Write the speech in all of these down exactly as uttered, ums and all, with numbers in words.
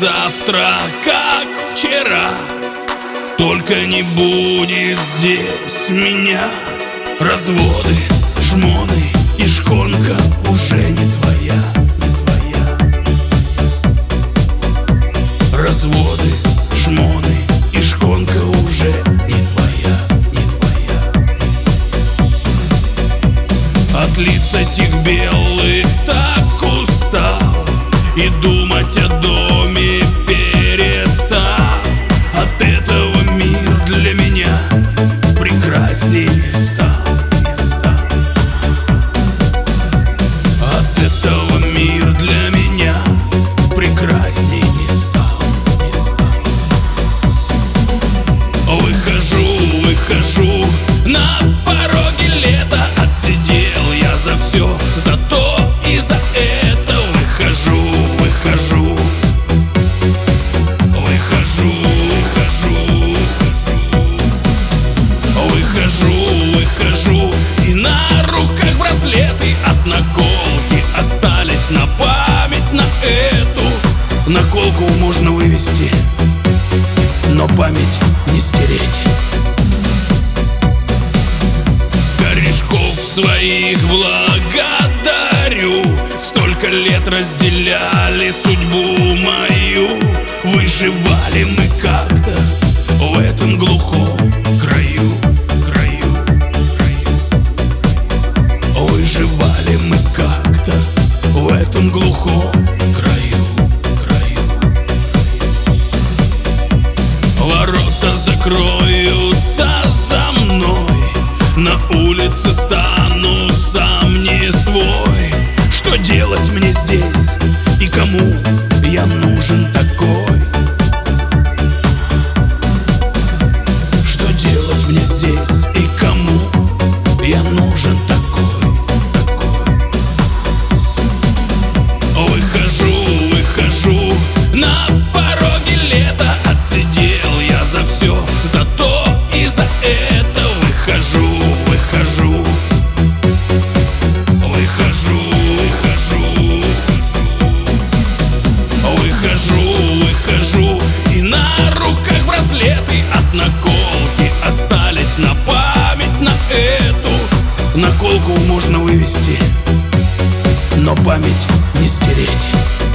завтра, как вчера. Только не будет здесь меня. Разводы, жмоны и шконка уже не твоя, не твоя. Разводы, жмоны и шконка уже не твоя, не твоя. От лиц этих белых так устал и думать о доме перестал. От этого мир для меня прекрасней не стал, не стал. От этого мир для меня прекрасней не стал, не стал. Выхожу, выхожу на пороге лета. Отсидел я за все, за то и за это. Выхожу, выхожу, выхожу, выхожу, выхожу, выхожу. И на руках браслеты от наколки остались на память на эту. Наколку можно вывести, но память не стереть. Корешков своих благодарю. Столько лет разделяли судьбу мою. Выживали мы как-то в этом глухом краю, краю, краю. Выживали мы как-то в этом глухом краю, краю. Ворота закроются за мной. На улице стану сам не свой. Что делать мне здесь и кому я нужен такой? Что делать мне здесь и кому я нужен такой, такой? Выхожу, выхожу на пороге лета. Отсидел я за все, за то и за это. Выхожу, выхожу, выхожу, выхожу, выхожу, выхожу. И на руках браслеты от наколки остались на память на эту. Наколку можно вывести, но память не стереть.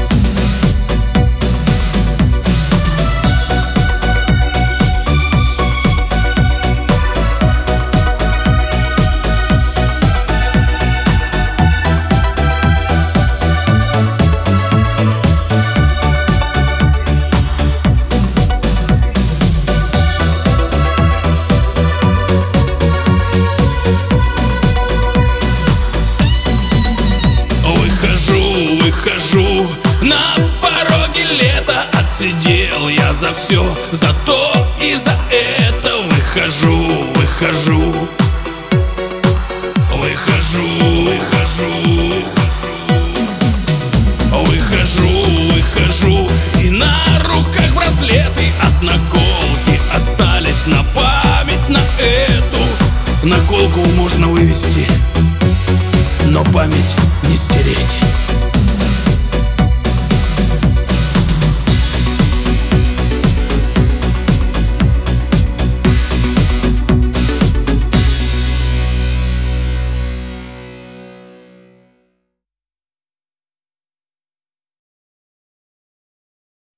Выхожу на пороге лета. Отсидел я за все, за то и за это. Выхожу, выхожу, выхожу, выхожу, выхожу, выхожу. И на руках браслеты от наколки остались на память на эту. Наколку можно вывести, но память не стереть.